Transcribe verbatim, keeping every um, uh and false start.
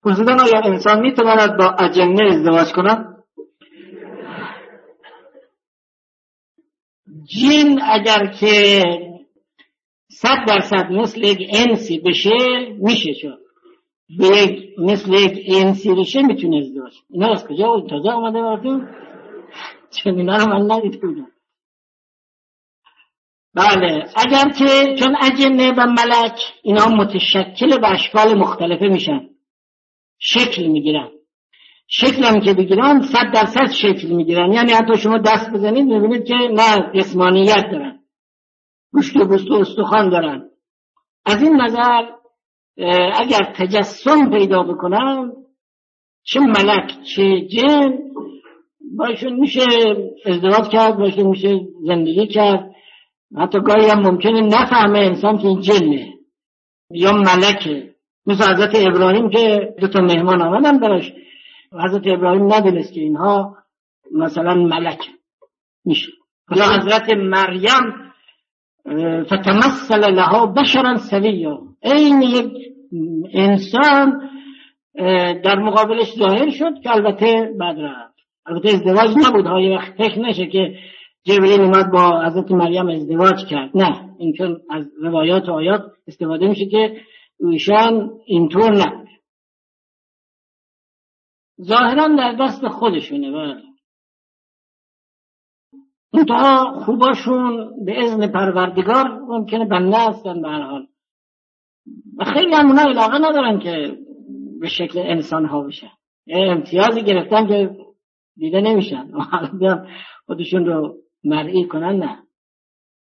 پرسیدن آیا انسان میتواند با اجنه ازدواج کند؟ جن اگر که صد درصد مثل یک انسی بشه میشه، شد به یک مثل یک انسی بشه میتونه ازدواج. اینا از کجا تازه آمده بردیم؟ چون اینا رو من ندیده بودم. بله، اگر که چون اجنه و ملک اینا متشکل به اشکال مختلفه میشن، شکل میگیرن، شکل هم که بگیرن صد درصد شکل میگیرن، یعنی حتی شما دست بزنید میبینید که نه جسمانیت دارن، گوشت و پوست و استخوان دارن. از این نظر اگر تجسم پیدا بکنن چه ملک چه جن باشون میشه ازدواج کرد، باشون میشه زندگی کرد. حتی گاهی هم ممکنه نفهمه انسان که این جنه یا ملکه، مثل حضرت ابراهیم که دو تا مهمان آمدن براش، حضرت ابراهیم ندونست که اینها مثلا ملک میشه. یا حضرت مریم فتمثل لها بشرا سویا، این یک انسان در مقابلش ظاهر شد که البته بعد رفت. البته ازدواج نبود ها، یه وقت فکر نشه که جبرئیل اومد با حضرت مریم ازدواج کرد، نه، این چون از روایات و آیات استفاده میشه که ایشان اینطور نبود، ظاهرا در دست خودشونه. بله، منتها خوباشون به اذن پروردگار ممکنه بنده هستن به هر حال، و خیلی هم اونا علاقه ندارن که به شکل انسان ها بشن، امتیازی گرفتن که دیده نمیشن، حالا بیان خودشون رو مرئی کنن. نه،